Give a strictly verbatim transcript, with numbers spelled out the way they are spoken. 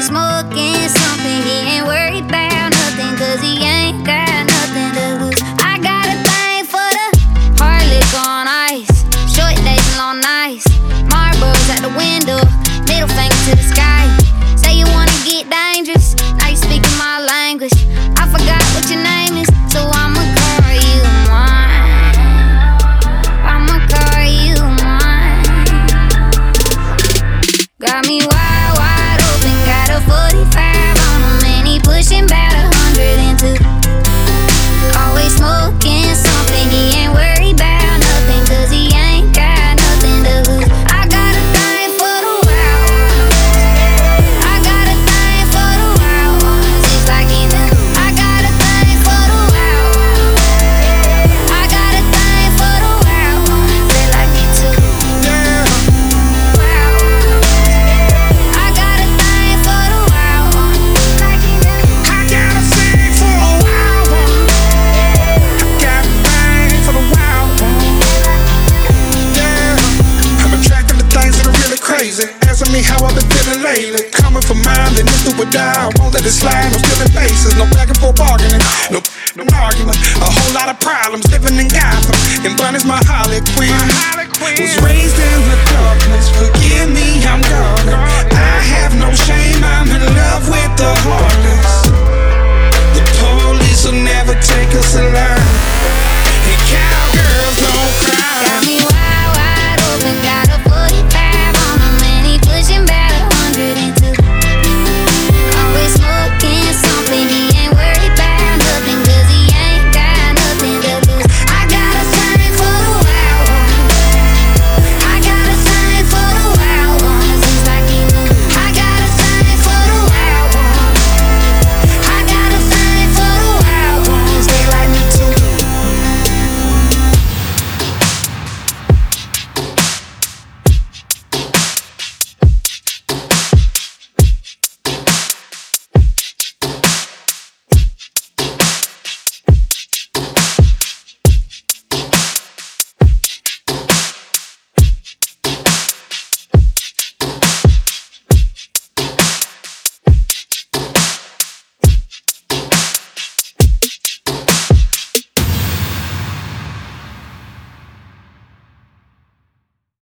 Always smoking something, he ain't worried about nothing, cause he ain't got nothing to lose. I got a thing for the hard liquor on ice, short days and long nights, Marlboros at the window, middle finger to the sky. Say you wanna get dangerous, now you speaking my language. I forgot what your name is, so I'ma call you mine. I'ma call you mine. Got me wide, wide open, got a forty-five on him, and he pushing about a hundred into. Always smoking something, he ain't worried about nothing, cause he ain't got nothing to lose. I got a thing for the wild ones, I got a thing for the wild ones, it's like even. I got a thing for the wild ones, I got a thing for the wild ones, they like me too. Yeah. Wild ones, I got a thing for the wild ones, like even. I gotta sing for the wild ones. I got a thing for the wild ones. Yeah. I'm attracted to things that are really crazy. Asking me how I've been feeling lately. Coming for mine, then this stupid die. I won't let it slide, no skipping bases, no back and forth bargaining, no, no argument. A whole lot of problems living in Gotham. And Bunny's my Harley Quinn. Was raised